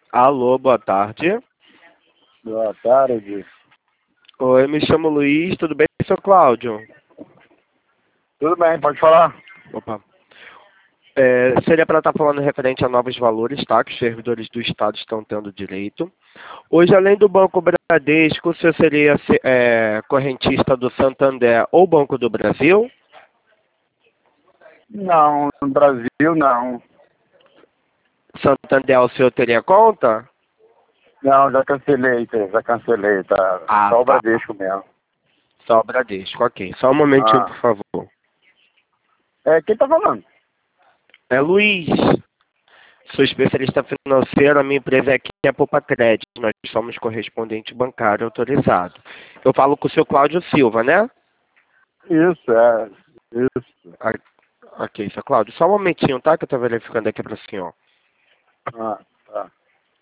Alô, boa tarde. Boa tarde. Oi, me chamo Luiz, tudo bem, seu Cláudio? Tudo bem, pode falar? Opa. Seria para estar falando referente a novos valores, tá? Que os servidores do Estado estão tendo direito. Hoje, além do Banco Bradesco, o senhor seria correntista do Santander ou Banco do Brasil? Não, no Brasil não. Santander, o senhor teria conta? Não, já cancelei, tá? Ah, Só o tá. Bradesco mesmo. Só o Bradesco, ok. Só um momentinho, por Ah, favor. quem tá falando? É Luiz. Sou especialista financeiro, a minha empresa aqui é Poupa Crédito, nós somos correspondente bancário autorizado. Eu falo com o seu Cláudio Silva, né? Isso. Ah, ok, seu Cláudio, só um momentinho, tá? Que eu tô verificando aqui para o senhor. Tá.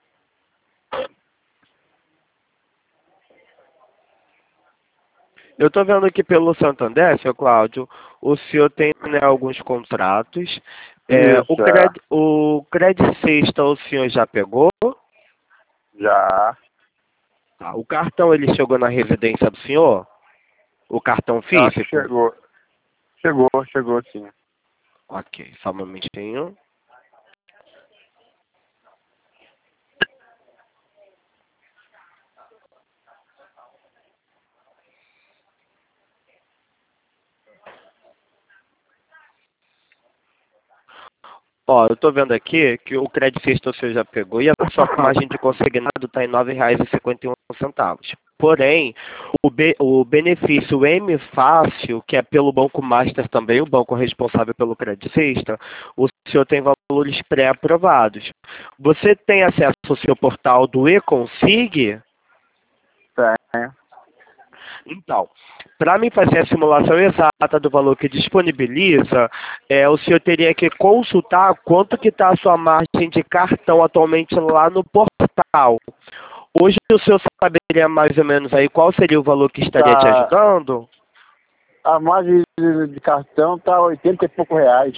Eu tô vendo aqui pelo Santander, seu Cláudio, o senhor tem, né, alguns contratos. Isso, O Credit Sexta o senhor já pegou? já. Tá. O cartão, ele chegou na residência do senhor? O cartão Eu acho que físico? chegou sim. Ok, só um momentinho. Ó, eu tô vendo aqui que o Credit Sexta o senhor já pegou e a sua margem de consignado está em R$ 9,51. Porém, o benefício M Fácil, que é pelo Banco Master também, o banco responsável pelo Credit Sexta, o senhor tem valores pré-aprovados. Você tem acesso ao seu portal do eConsig? Tem. Então, para me fazer a simulação exata do valor que disponibiliza, o senhor teria que consultar quanto que está a sua margem de cartão atualmente lá no portal. Hoje o senhor saberia mais ou menos aí qual seria o valor que estaria te Tá. ajudando? A margem de cartão tá 80 e pouco reais.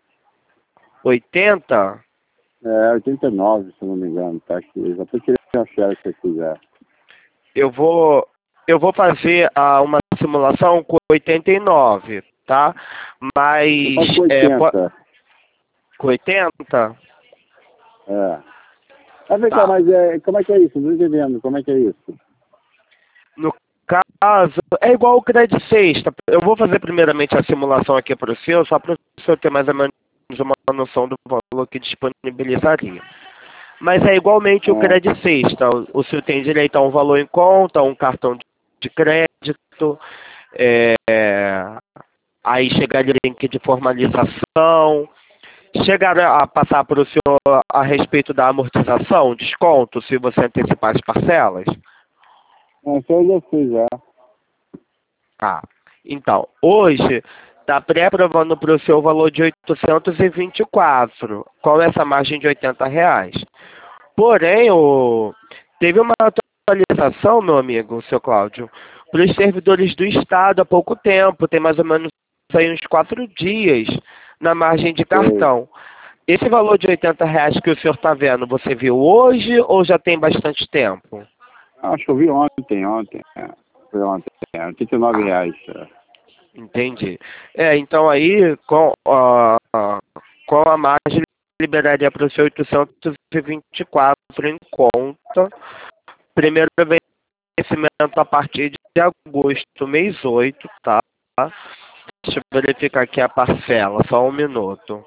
80? 89, se não me engano, tá aqui. Já tô querendo achar se você quiser. Eu vou, eu vou fazer uma simulação com 89, tá? Eu Mas faço com 80. com 80? É. Mas vem cá, Tá. mas como é que é isso? Não tô entendendo. Como é que é isso? No caso, é igual o Credit Sexta. Eu vou fazer primeiramente a simulação aqui para o senhor, só para o senhor ter mais ou menos uma noção do valor que disponibilizaria. Mas é igualmente o Ah, Credit Sexta. O senhor tem direito a um valor em conta, a um cartão de crédito, é, aí chegaria link de formalização. Chegaram a passar para o senhor a respeito da amortização, desconto, se você antecipar as parcelas? isso eu já sei já. Ah, então, hoje está pré-aprovando para o seu valor de 824, com essa margem de R$ 80. Porém, teve uma atualização, meu amigo, seu Cláudio, para os servidores do Estado há pouco tempo, tem mais ou menos aí uns 4 dias na margem de Sei. cartão. Esse valor de R$ 80 que o senhor está vendo, você viu hoje ou já tem bastante tempo? Acho que eu vi ontem. Foi ontem. 89 Ah, reais. entendi. Então aí, com a margem, liberaria para o seu 824 em conta. Primeiro vencimento a partir de agosto, mês 8, tá? Deixa eu verificar aqui a parcela, só um minuto.